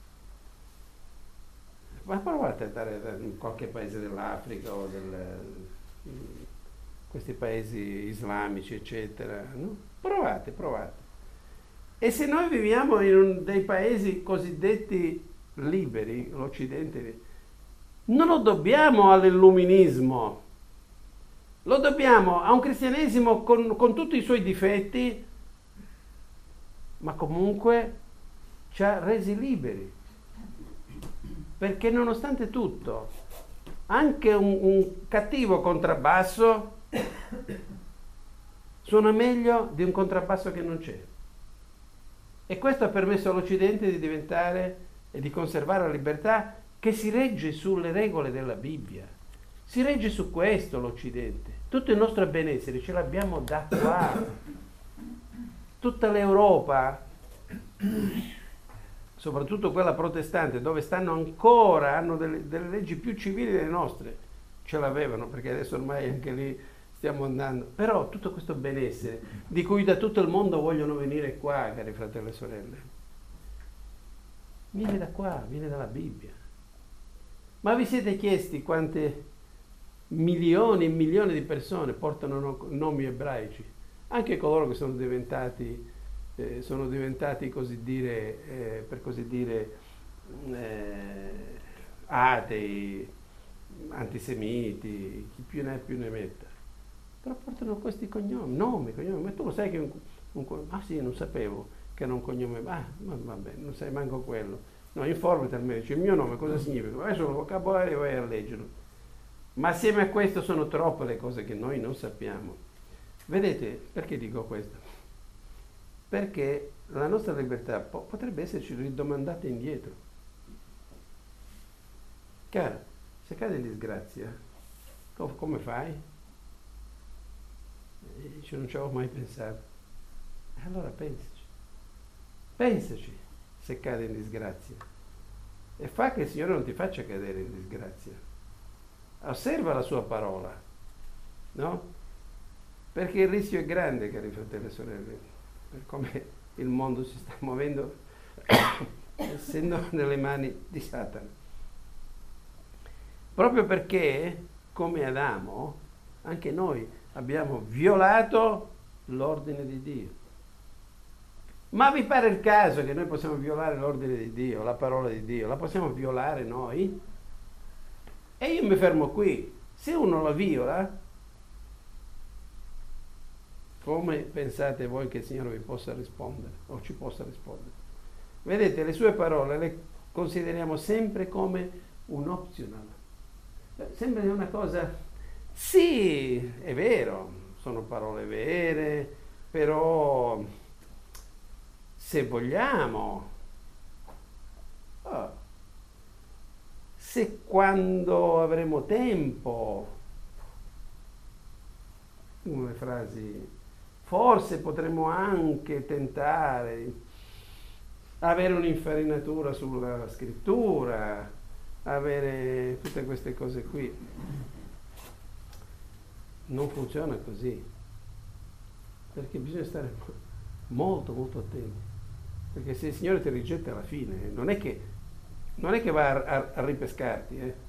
Ma provate a andare in qualche paese dell'Africa o del, questi paesi islamici, eccetera, no? Provate, provate. E se noi viviamo in un, dei paesi cosiddetti liberi, l'Occidente, non lo dobbiamo all'illuminismo, lo dobbiamo a un cristianesimo con, con tutti i suoi difetti, ma comunque ci ha resi liberi. Perché nonostante tutto, anche un, un cattivo contrabbasso suona meglio di un contrabbasso che non c'è. E questo ha permesso all'Occidente di diventare e di conservare la libertà che si regge sulle regole della Bibbia. Si regge su questo l'Occidente. Tutto il nostro benessere ce l'abbiamo da qua. Tutta l'Europa, soprattutto quella protestante, dove stanno ancora, hanno delle, delle leggi più civili delle nostre, ce l'avevano, perché adesso ormai anche lì stiamo andando. Però tutto questo benessere, di cui da tutto il mondo vogliono venire qua, cari fratelli e sorelle, viene da qua, viene dalla Bibbia. Ma vi siete chiesti quante milioni e milioni di persone portano nomi ebraici? Anche coloro che sono diventati Eh, sono diventati così dire, eh, per così dire, eh, atei, antisemiti, chi più ne ha più ne metta. Però portano questi cognomi, nomi, cognomi. Ma tu lo sai che un, un ah sì, non sapevo che era un cognome, ah, ma vabbè, non sai manco quello. No, informati al medico, il mio nome cosa significa? Vai sul vocabolario e vai a leggerlo. Ma assieme a questo sono troppe le cose che noi non sappiamo. Vedete, perché dico questo? Perché la nostra libertà po- potrebbe esserci ridomandata indietro. Caro, se cade in disgrazia, co- come fai? E dice: non ci avevo mai pensato. E allora pensaci. Pensaci se cade in disgrazia. E fa che il Signore non ti faccia cadere in disgrazia. Osserva la sua parola, no? Perché il rischio è grande, cari fratelli e sorelle, per come il mondo si sta muovendo, essendo nelle mani di Satana. Proprio perché, come Adamo, anche noi abbiamo violato l'ordine di Dio. Ma vi pare il caso che noi possiamo violare l'ordine di Dio, la parola di Dio? La possiamo violare noi? E io mi fermo qui. Se uno la viola, come pensate voi che il Signore vi possa rispondere o ci possa rispondere? Vedete, le sue parole le consideriamo sempre come un optional. Sembra una cosa, sì, è vero, sono parole vere, però se vogliamo, oh, se quando avremo tempo, una frasi, forse potremo anche tentare avere un'infarinatura sulla scrittura, avere tutte queste cose qui. Non funziona così, perché bisogna stare molto molto attenti, perché se il Signore ti rigetta alla fine non è che, non è che va a, a, a ripescarti, eh.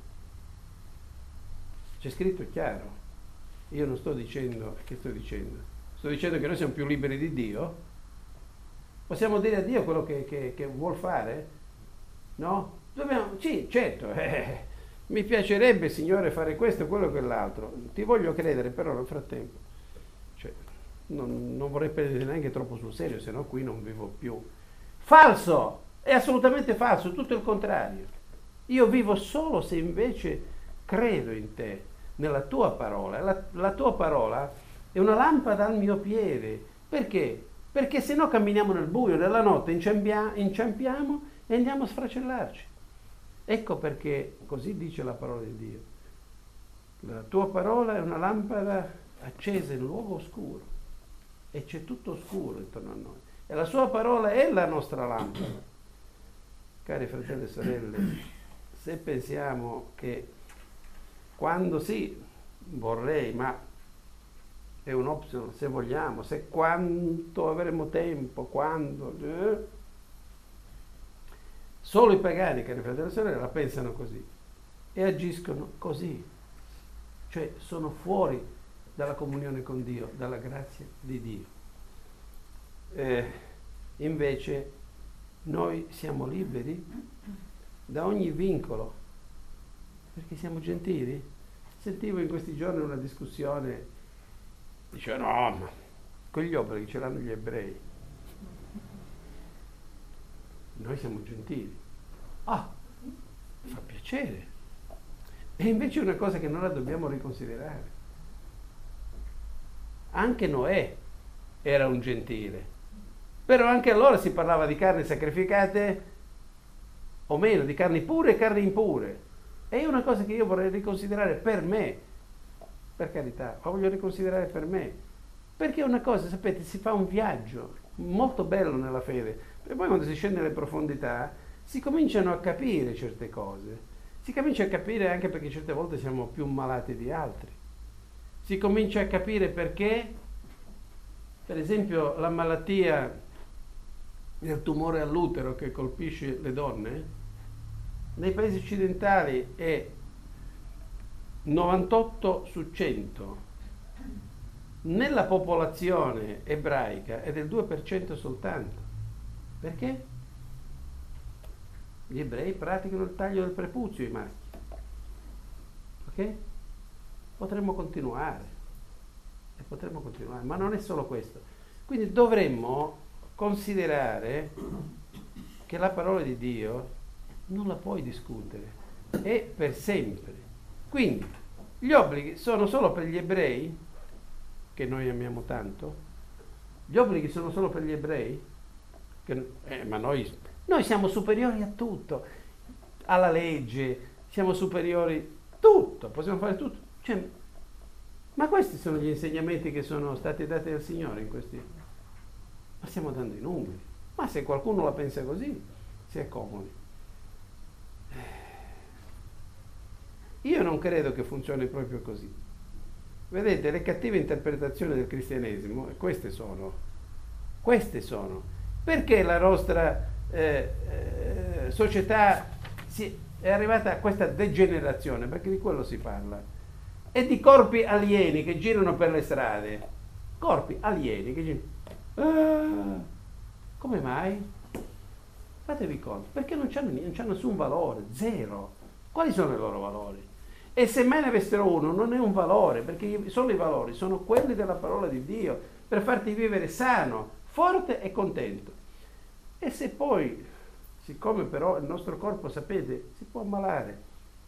C'è scritto chiaro. Io non sto dicendo, che sto dicendo? Sto dicendo che noi siamo più liberi di Dio. Possiamo dire a Dio quello che, che, che vuol fare? No? Dobbiamo, sì, certo, eh, mi piacerebbe, Signore, fare questo, quello e quell'altro. Ti voglio credere, però nel frattempo, cioè, non, non vorrei prendere neanche troppo sul serio, se no qui non vivo più. Falso! È assolutamente falso, tutto il contrario. Io vivo solo se invece credo in te, nella tua parola. La, la tua parola è una lampada al mio piede. Perché? Perché se no camminiamo nel buio, nella notte inciampia, inciampiamo e andiamo a sfracellarci. Ecco perché così dice la parola di Dio. La tua parola è una lampada accesa in un luogo oscuro e c'è tutto oscuro intorno a noi. E la sua parola è la nostra lampada. Cari fratelli e sorelle, se pensiamo che quando sì, vorrei, ma è un'opzione, se vogliamo, se quanto avremo tempo, quando... Eh, solo i pagani, cari fratelli e sorelle, la pensano così e agiscono così, cioè sono fuori dalla comunione con Dio, dalla grazia di Dio. Eh, invece noi siamo liberi da ogni vincolo, perché siamo gentili. Sentivo in questi giorni una discussione, diceva no, ma quegli obblighi ce l'hanno gli ebrei. Noi siamo gentili. Ah, fa piacere. E invece è una cosa che noi la dobbiamo riconsiderare. Anche Noè era un gentile, però anche allora si parlava di carni sacrificate o meno, di carni pure e carni impure. E è una cosa che io vorrei riconsiderare per me, per carità, ma voglio riconsiderare per me, perché è una cosa, sapete, si fa un viaggio molto bello nella fede, e poi quando si scende nelle profondità si cominciano a capire certe cose, si comincia a capire anche perché certe volte siamo più malati di altri, si comincia a capire perché, per esempio, la malattia del tumore all'utero che colpisce le donne nei paesi occidentali è novantotto su cento, nella popolazione ebraica è del due per cento soltanto. Perché? Gli ebrei praticano il taglio del prepuzio, i maschi. Ok? Potremmo continuare, e potremmo continuare, ma non è solo questo. Quindi dovremmo considerare che la parola di Dio non la puoi discutere, è per sempre. Quindi gli obblighi sono solo per gli ebrei, che noi amiamo tanto. Gli obblighi sono solo per gli ebrei, che, eh, ma noi, noi siamo superiori a tutto, alla legge, siamo superiori a tutto, possiamo fare tutto. Cioè, ma questi sono gli insegnamenti che sono stati dati dal Signore in questi... Ma stiamo dando i numeri. Ma se qualcuno la pensa così, si accomodi. Io non credo che funzioni proprio così. Vedete, le cattive interpretazioni del cristianesimo, queste sono, queste sono. Perché la nostra eh, eh, società si è arrivata a questa degenerazione? Perché di quello si parla. E di corpi alieni che girano per le strade. Corpi alieni che girano. Ah, come mai? Fatevi conto, perché non c'hanno, non c'hanno nessun valore, zero. Quali sono i loro valori? E se mai ne avessero uno, non è un valore, perché solo i valori sono quelli della parola di Dio, per farti vivere sano, forte e contento. E se poi, siccome però il nostro corpo, sapete, si può ammalare,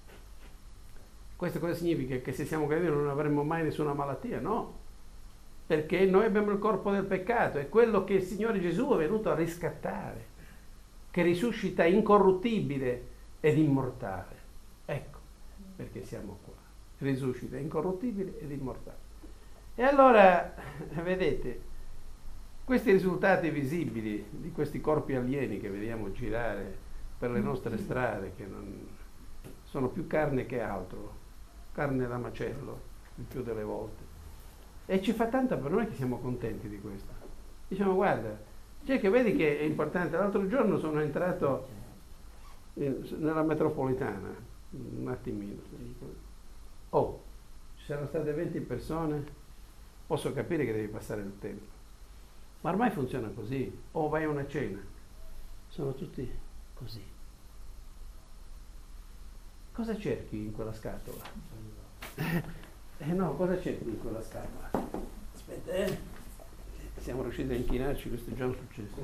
Questo cosa significa? Che se siamo credenti non avremo mai nessuna malattia? No, perché noi abbiamo il corpo del peccato, è quello che il Signore Gesù è venuto a riscattare, che risuscita incorruttibile ed immortale. Ecco perché siamo qua, risuscita incorruttibile ed immortale. E allora, vedete, questi risultati visibili di questi corpi alieni che vediamo girare per le nostre strade, che non, sono più carne che altro, carne da macello, il più delle volte. E ci fa tanta, per noi che siamo contenti di questo. Diciamo, guarda, c'è che vedi che è importante. L'altro giorno sono entrato in, nella metropolitana, un attimino. Oh, ci saranno state venti persone, posso capire che devi passare il tempo. Ma ormai funziona così. O vai a una cena, sono tutti così. Cosa cerchi in quella scatola? Eh no, cosa cerchi in quella scatola? Aspetta, eh. Siamo riusciti a inchinarci, questo è già un successo.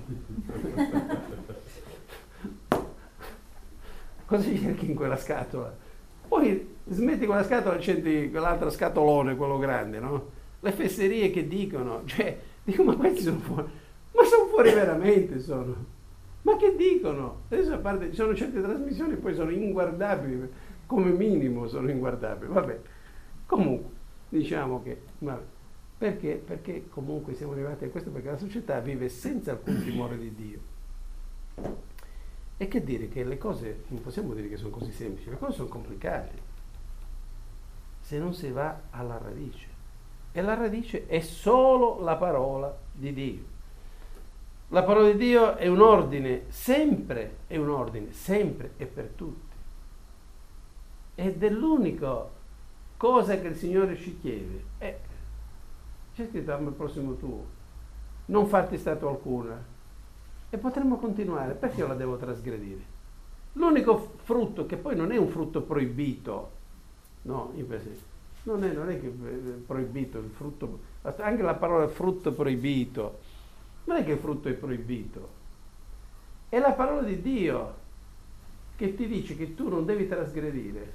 Cosa cerchi in quella scatola? Poi smetti quella scatola e accendi quell'altra scatolone, quello grande, no? Le fesserie che dicono, cioè, dico, ma questi sono fuori, ma sono fuori veramente, sono. Ma che dicono? Adesso a parte, ci sono certe trasmissioni poi sono inguardabili, come minimo sono inguardabili, vabbè. Comunque, diciamo che, vabbè. Perché? Perché comunque siamo arrivati a questo, perché la società vive senza alcun timore di Dio. E che dire che le cose, non possiamo dire che sono così semplici, le cose sono complicate, se non si va alla radice. E la radice è solo la parola di Dio. La parola di Dio è un ordine, sempre è un ordine, sempre e per tutti. Ed è l'unica cosa che il Signore ci chiede. Eh, c'è scritto al prossimo tuo, non farti stato alcuna. E potremmo continuare, perché io la devo trasgredire? L'unico frutto, che poi non è un frutto proibito, no, in per sé, non è, non è che è proibito il frutto, anche la parola frutto proibito, non è che il frutto è proibito, è la parola di Dio che ti dice che tu non devi trasgredire,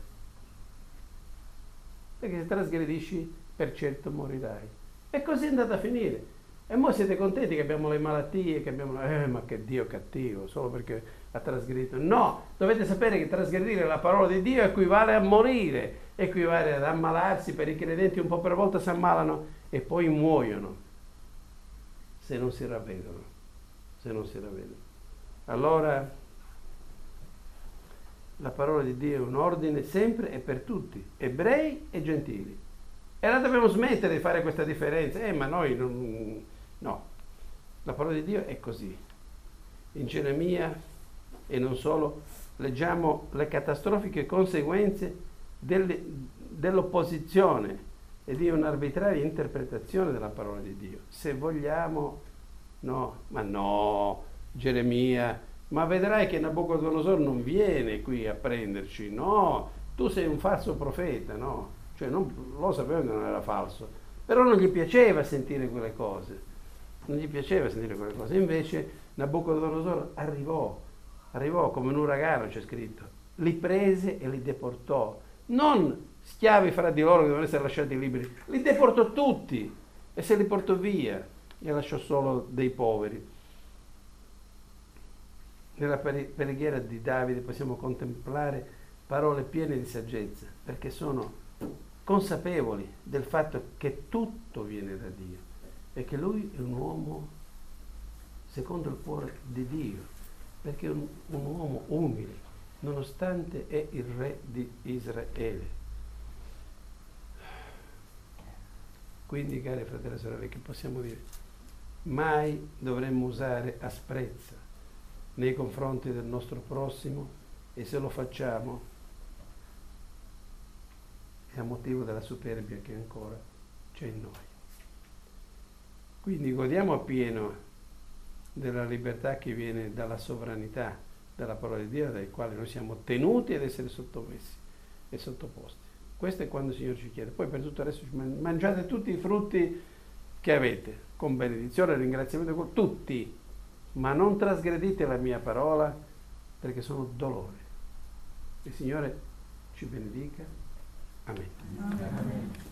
perché se trasgredisci per certo morirai. E così è andata a finire. E mo siete contenti che abbiamo le malattie, che abbiamo, eh, ma che Dio cattivo, solo perché ha trasgredito. No, dovete sapere che trasgredire la parola di Dio equivale a morire, equivale ad ammalarsi, per i credenti un po' per volta si ammalano e poi muoiono, se non si ravvedono, se non si ravvedono. Allora, la parola di Dio è un ordine sempre e per tutti, ebrei e gentili. E allora dobbiamo smettere di fare questa differenza. Eh, ma noi non... No, la parola di Dio è così. In Geremia, e non solo, leggiamo le catastrofiche conseguenze delle, dell'opposizione e di un'arbitraria interpretazione della parola di Dio. Se vogliamo, no, ma no, Geremia, ma vedrai che Nabucodonosor non viene qui a prenderci, no, tu sei un falso profeta, no, cioè non, lo sapevo che non era falso, però non gli piaceva sentire quelle cose. Non gli piaceva sentire quelle cose, invece Nabucodonosor arrivò, arrivò come un uragano, c'è scritto, li prese e li deportò, non schiavi fra di loro che devono essere lasciati liberi, li deportò tutti e se li portò via e lasciò solo dei poveri. Nella preghiera di Davide possiamo contemplare parole piene di saggezza, perché sono consapevoli del fatto che tutto viene da Dio e che lui è un uomo secondo il cuore di Dio, perché è un, un uomo umile, nonostante è il re di Israele. Quindi, cari fratelli e sorelle, che possiamo dire? Mai dovremmo usare asprezza nei confronti del nostro prossimo, e se lo facciamo è a motivo della superbia che ancora c'è in noi. Quindi godiamo appieno della libertà che viene dalla sovranità della parola di Dio, dai quali noi siamo tenuti ad essere sottomessi e sottoposti. Questo è quando il Signore ci chiede. Poi per tutto il resto mangiate tutti i frutti che avete, con benedizione e ringraziamento, tutti, ma non trasgredite la mia parola, perché sono dolore. Il Signore ci benedica Amen. Amen.